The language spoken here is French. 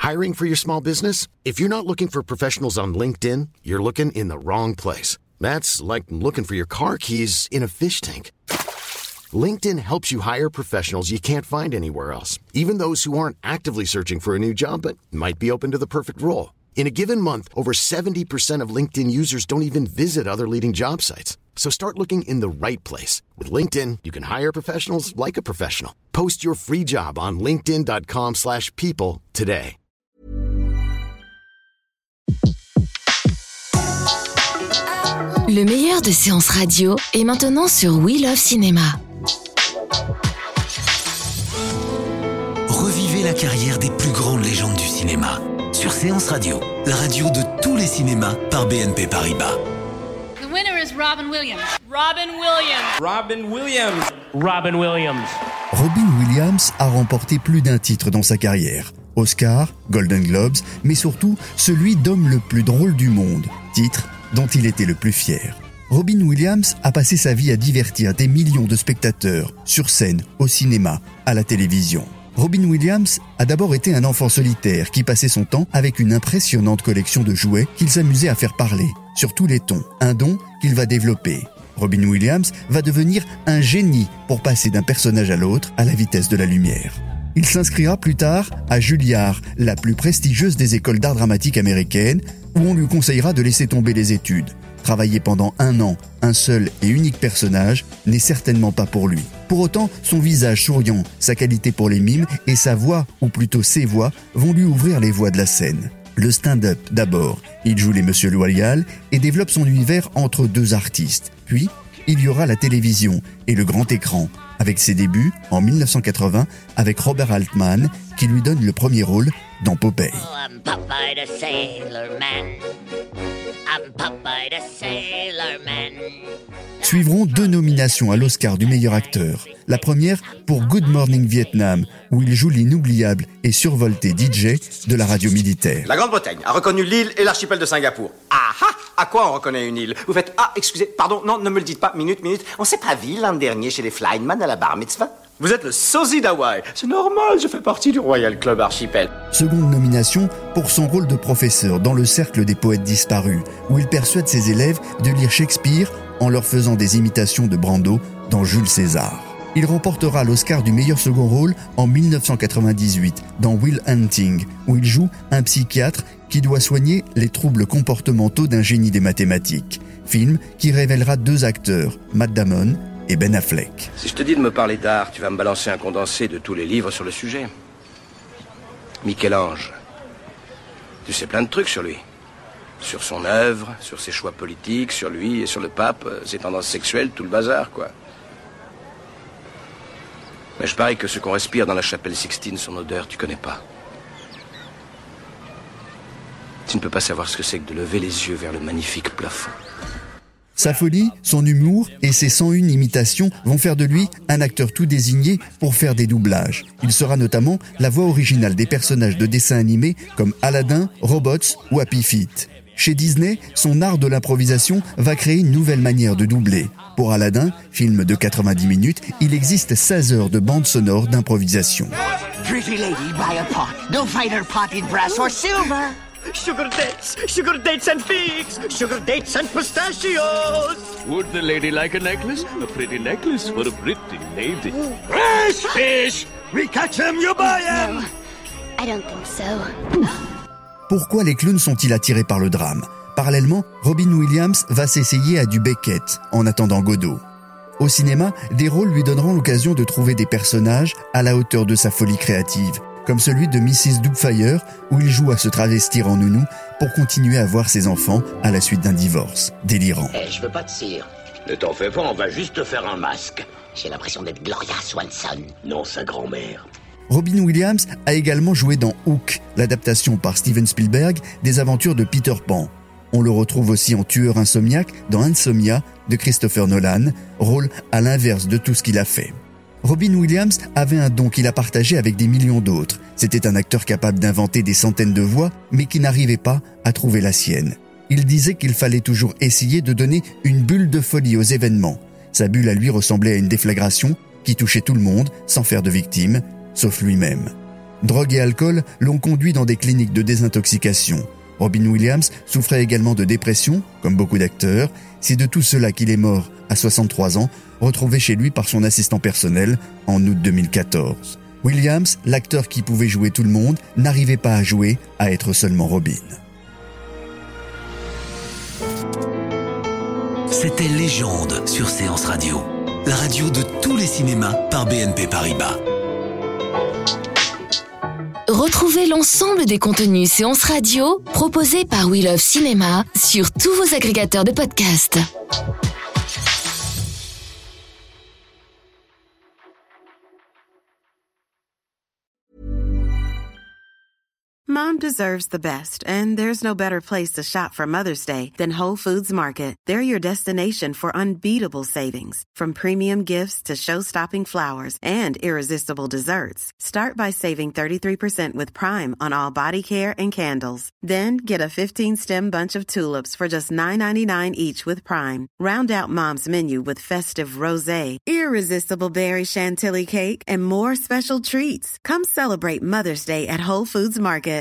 Hiring for your small business? If you're not looking for professionals on LinkedIn, you're looking in the wrong place. That's like looking for your car keys in a fish tank. LinkedIn helps you hire professionals you can't find anywhere else, even those who aren't actively searching for a new job but might be open to the perfect role. In a given month, over 70% of LinkedIn users don't even visit other leading job sites. So start looking in the right place. With LinkedIn, you can hire professionals like a professional. Post your free job on linkedin.com/people today. Le meilleur de séances radio est maintenant sur We Love Cinéma. Revivez la carrière des plus grandes légendes du cinéma sur Séance Radio, la radio de tous les cinémas par BNP Paribas. The winner is Robin Williams. Robin Williams. Robin Williams. Robin Williams. Robin Williams a remporté plus d'un titre dans sa carrière. Oscar, Golden Globes, mais surtout celui d'homme le plus drôle du monde, titre dont il était le plus fier. Robin Williams a passé sa vie à divertir des millions de spectateurs, sur scène, au cinéma, à la télévision. Robin Williams a d'abord été un enfant solitaire qui passait son temps avec une impressionnante collection de jouets qu'il s'amusait à faire parler, sur tous les tons, un don qu'il va développer. Robin Williams va devenir un génie pour passer d'un personnage à l'autre à la vitesse de la lumière. Il s'inscrira plus tard à Juilliard, la plus prestigieuse des écoles d'art dramatique américaines, où on lui conseillera de laisser tomber les études. Travailler pendant 1 an, un seul et unique personnage n'est certainement pas pour lui. Pour autant, son visage souriant, sa qualité pour les mimes et sa voix, ou plutôt ses voix, vont lui ouvrir les voies de la scène. Le stand-up d'abord, il joue les Monsieur Loyal et développe son univers entre 2 artistes. Puis, il y aura la télévision et le grand écran, avec ses débuts en 1980 avec Robert Altman, qui lui donne le premier rôle dans Popeye. Oh, I'm Popeye the Sailor Man. I'm Popeye the Sailor Man. Suivront 2 nominations à l'Oscar du meilleur acteur. La première pour Good Morning Vietnam, où il joue l'inoubliable et survolté DJ de la radio militaire. La Grande-Bretagne a reconnu l'île et l'archipel de Singapour. Ah ah! À quoi on reconnaît une île? Vous faites « Ah, excusez, pardon, non, ne me le dites pas, minute. On s'est pas vu l'an dernier chez les Flyman à la bar mitzvah? Vous êtes le sosie d'Hawaï. C'est normal, je fais partie du Royal Club Archipel. » Seconde nomination pour son rôle de professeur dans le Cercle des poètes disparus, où il persuade ses élèves de lire Shakespeare en leur faisant des imitations de Brando dans Jules César. Il remportera l'Oscar du meilleur second rôle en 1998 dans Will Hunting, où il joue un psychiatre qui doit soigner les troubles comportementaux d'un génie des mathématiques. Film qui révélera 2 acteurs, Matt Damon et Ben Affleck. Si je te dis de me parler d'art, tu vas me balancer un condensé de tous les livres sur le sujet. Michel-Ange. Tu sais plein de trucs sur lui. Sur son œuvre, sur ses choix politiques, sur lui et sur le pape, ses tendances sexuelles, tout le bazar, quoi. Mais je parie que ce qu'on respire dans la chapelle Sixtine, son odeur, tu connais pas. Tu ne peux pas savoir ce que c'est que de lever les yeux vers le magnifique plafond. Sa folie, son humour et ses 101 imitations vont faire de lui un acteur tout désigné pour faire des doublages. Il sera notamment la voix originale des personnages de dessins animés comme Aladdin, Robots ou Happy Feet. Chez Disney, son art de l'improvisation va créer une nouvelle manière de doubler. Pour Aladdin, film de 90 minutes, il existe 16 heures de bande sonore d'improvisation. Pretty lady, buy a pot. No finer pot in brass or silver. Sugar dates and figs, sugar dates and pistachios. Would the lady like a necklace? A pretty necklace for a pretty lady. Fresh fish! We catch them, you buy them! No, I don't think so. Pourquoi les clowns sont-ils attirés par le drame? Parallèlement, Robin Williams va s'essayer à du Beckett en attendant Godot. Au cinéma, des rôles lui donneront l'occasion de trouver des personnages à la hauteur de sa folie créative, comme celui de Mrs. Doubtfire, où il joue à se travestir en nounou pour continuer à voir ses enfants à la suite d'un divorce délirant. Je veux pas de cire. Ne t'en fais pas, on va juste te faire un masque. J'ai l'impression d'être Gloria Swanson. Non, sa grand-mère. Robin Williams a également joué dans Hook, l'adaptation par Steven Spielberg des aventures de Peter Pan. On le retrouve aussi en tueur insomniaque dans Insomnia de Christopher Nolan, rôle à l'inverse de tout ce qu'il a fait. Robin Williams avait un don qu'il a partagé avec des millions d'autres. C'était un acteur capable d'inventer des centaines de voix, mais qui n'arrivait pas à trouver la sienne. Il disait qu'il fallait toujours essayer de donner une bulle de folie aux événements. Sa bulle à lui ressemblait à une déflagration qui touchait tout le monde sans faire de victime, sauf lui-même. Drogue et alcool l'ont conduit dans des cliniques de désintoxication. Robin Williams souffrait également de dépression, comme beaucoup d'acteurs. C'est de tout cela qu'il est mort à 63 ans, retrouvé chez lui par son assistant personnel en août 2014. Williams, l'acteur qui pouvait jouer tout le monde, n'arrivait pas à jouer, à être seulement Robin. C'était Légende sur Séance Radio, la radio de tous les cinémas par BNP Paribas. Retrouvez l'ensemble des contenus Séance Radio proposés par We Love Cinéma sur tous vos agrégateurs de podcasts. Mom deserves the best, and there's no better place to shop for Mother's Day than Whole Foods Market. They're your destination for unbeatable savings, from premium gifts to show-stopping flowers and irresistible desserts. Start by saving 33% with Prime on all body care and candles. Then get a 15-stem bunch of tulips for just $9.99 each with Prime. Round out Mom's menu with festive rosé, irresistible berry chantilly cake, and more special treats. Come celebrate Mother's Day at Whole Foods Market.